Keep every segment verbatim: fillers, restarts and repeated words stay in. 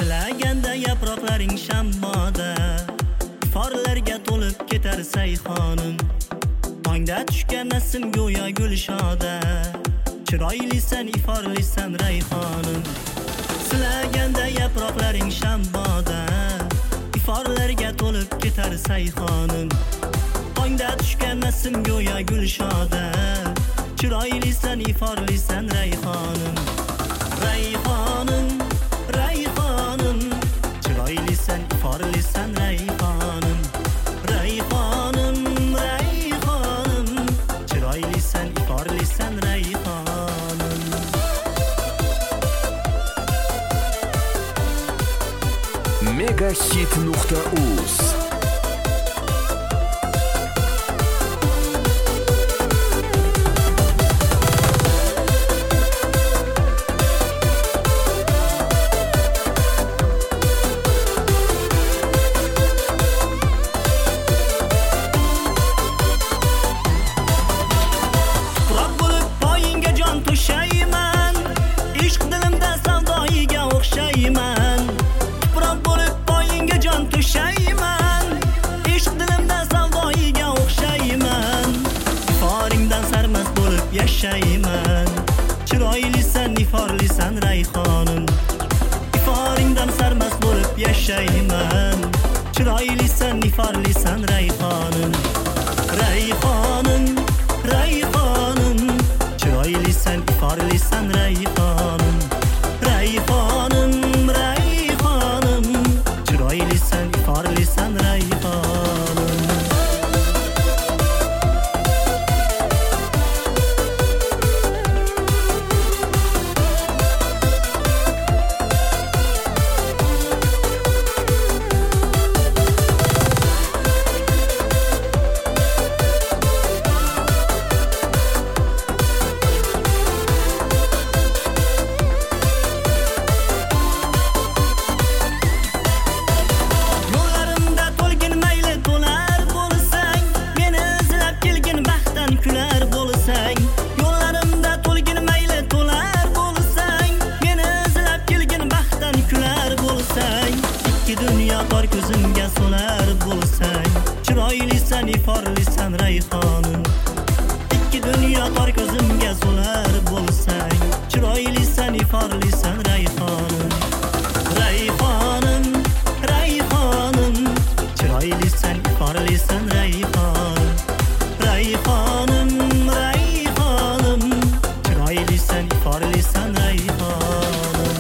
Silaganda yaproqlaring shammoda, iforlarga to'lib ketar sayxonim. Tongda tushgan nasim go'yo gulshoda, chiroylisan, iforlisan rayhonim. Silaganda yaproqlaring shammoda, iforlarga to'lib ketar sayxonim. Tongda tushgan nasim go'yo gulshoda, chiroylisan, iforlisan rayhonim. Rayhonim, rayhonim, chiroylisan, iforlisan rayhonim. Rayhonim, rayhonim, chiroylisan, iforlisan rayhonim. Megahit nuqta uz To'shayman, ishq dilimda savdoyiga o'xshayman. Tuproq bo'lib poyingga jon to'shayman, ishq dilimda savdoyiga o'xshayman. Iforingdan sarmast bo'lib yashayman, chiroylisan, iforlisan rayhonim. Iforingdan sarmast bo'lib yashayman, chiroylisan, iforlisan rayhonim. Rayhonim, rayhonim, chiroylisan, iforlisan rayhonim. Rayhonim, rayhonim, chiroylisan, iforlisan rayhonim. Dunyo tor ko'zimga solar bo'lsang, chiroylisan, iforlisan rayhonim. Ikki dunyo tor ko'zimga solar bo'lsang, chiroylisan, iforlisan rayhonim. Rayhonim, rayhonim, chiroylisan, iforlisan rayhonim. Rayhonim, rayhonim, chiroylisan, iforlisan rayhonim.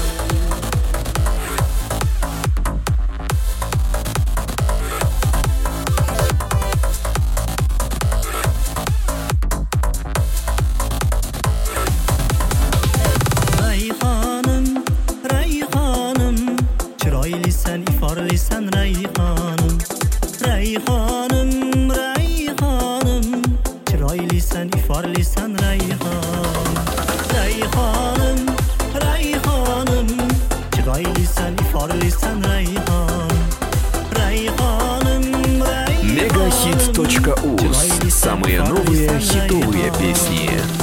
Chiroylisan, iforlisan rayhonim. Rayhonim, rayhonim, chiroylisan, iforlisan rayhonim. Rayhonim, rayhonim, chiroylisan, iforlisan rayhonim. Rayhonim, rayhonim. Megahit точка уз. Самые новые хитовые песни.